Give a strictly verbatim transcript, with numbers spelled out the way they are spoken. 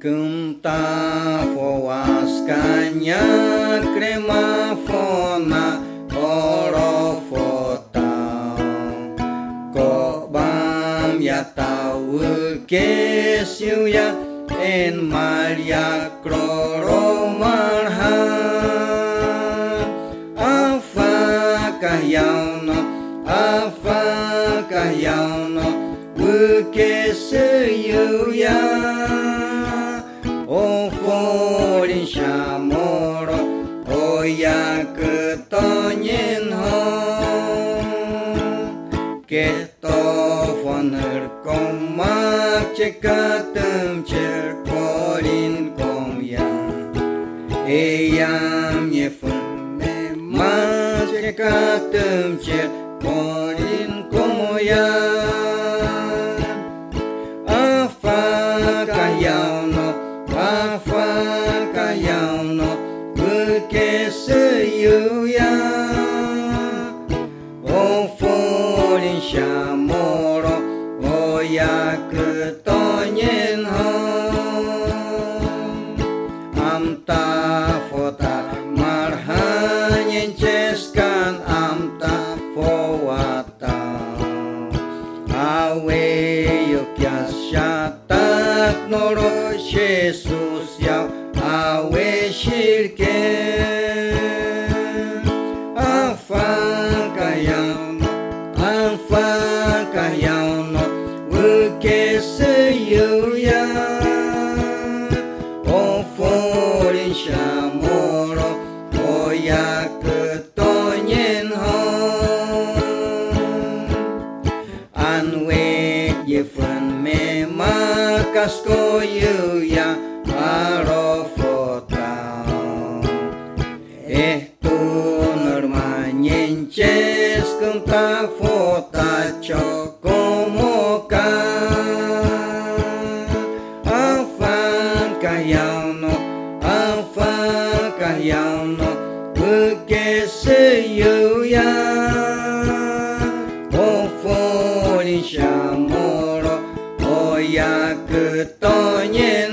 Cânta foascania cremafona orofota Kobam yatau kesiuya en Maria kroromarhan Afakah yauno Afakah yauno Ukesiyuya O forin shamoro O yakutonyin hon Keto foner komak cekatem cerkorin komya Eyam yefun memak cekatem cerkorin komoya Afakah yauno Afakah yauno Ukesiyuya O forin shamoro O yakutonyin hon Amta fota marhanyen ceskan amta fowata Awe yukyas syatak noro Jesus yau awe shirke Afakah yauno Afakah yauno Ukesiyuya O forin shamoro O yakutonyin hon Anwek yefun memakas koyuya Arofota Eh tu normanyenches Cânta fota chocomoca Afakah yauno Afakah yauno Ukesiyuya O forin shamoro O yakutonyin